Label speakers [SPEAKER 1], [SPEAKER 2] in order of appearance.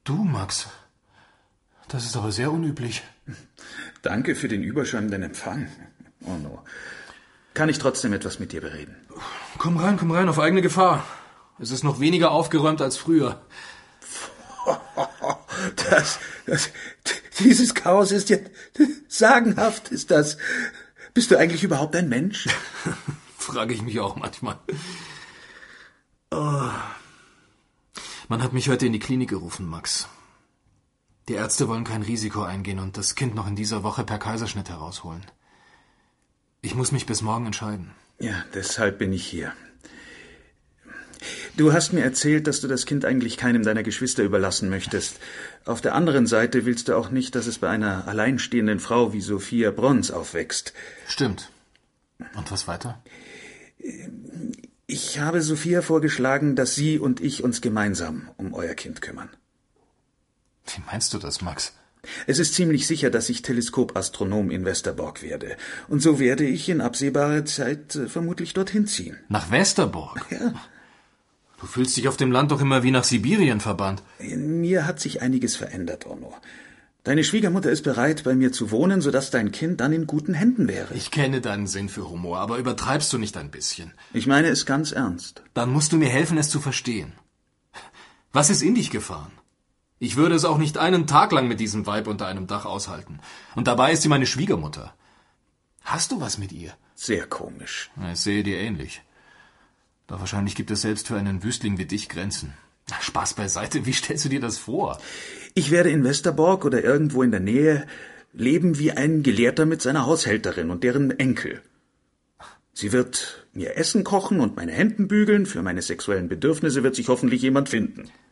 [SPEAKER 1] Du, Max, das ist aber sehr unüblich.
[SPEAKER 2] Danke für den überschäumenden Empfang. Oh no. Kann ich trotzdem etwas mit dir bereden?
[SPEAKER 1] Komm rein, auf eigene Gefahr. Es ist noch weniger aufgeräumt als früher.
[SPEAKER 2] Dieses Chaos ist ja sagenhaft, ist das. Bist du eigentlich überhaupt ein Mensch?
[SPEAKER 1] Frage ich mich auch manchmal. Oh. Man hat mich heute in die Klinik gerufen, Max. Die Ärzte wollen kein Risiko eingehen und das Kind noch in dieser Woche per Kaiserschnitt herausholen. Ich muss mich bis morgen entscheiden.
[SPEAKER 2] Ja, deshalb bin ich hier. Du hast mir erzählt, dass du das Kind eigentlich keinem deiner Geschwister überlassen möchtest. Auf der anderen Seite willst du auch nicht, dass es bei einer alleinstehenden Frau wie Sophia Brons aufwächst.
[SPEAKER 1] Stimmt. Und was weiter?
[SPEAKER 2] Ich habe Sophia vorgeschlagen, dass sie und ich uns gemeinsam um euer Kind kümmern.
[SPEAKER 1] Wie meinst du das, Max?
[SPEAKER 2] Es ist ziemlich sicher, dass ich Teleskopastronom in Westerbork werde. Und so werde ich in absehbarer Zeit vermutlich dorthin ziehen.
[SPEAKER 1] Nach Westerbork?
[SPEAKER 2] Ja.
[SPEAKER 1] Du fühlst dich auf dem Land doch immer wie nach Sibirien verbannt.
[SPEAKER 2] In mir hat sich einiges verändert, Onno. Deine Schwiegermutter ist bereit, bei mir zu wohnen, sodass dein Kind dann in guten Händen wäre.
[SPEAKER 1] Ich kenne deinen Sinn für Humor, aber übertreibst du nicht ein bisschen?
[SPEAKER 2] Ich meine es ganz ernst.
[SPEAKER 1] Dann musst du mir helfen, es zu verstehen. Was ist in dich gefahren? Ich würde es auch nicht einen Tag lang mit diesem Weib unter einem Dach aushalten. Und dabei ist sie meine Schwiegermutter. Hast du was mit ihr?
[SPEAKER 2] Sehr komisch.
[SPEAKER 1] Ich sehe dir ähnlich. Doch wahrscheinlich gibt es selbst für einen Wüstling wie dich Grenzen. Spaß beiseite, wie stellst du dir das vor?
[SPEAKER 2] Ich werde in Westerbork oder irgendwo in der Nähe leben wie ein Gelehrter mit seiner Haushälterin und deren Enkel. Sie wird mir Essen kochen und meine Hemden bügeln. Für meine sexuellen Bedürfnisse wird sich hoffentlich jemand finden.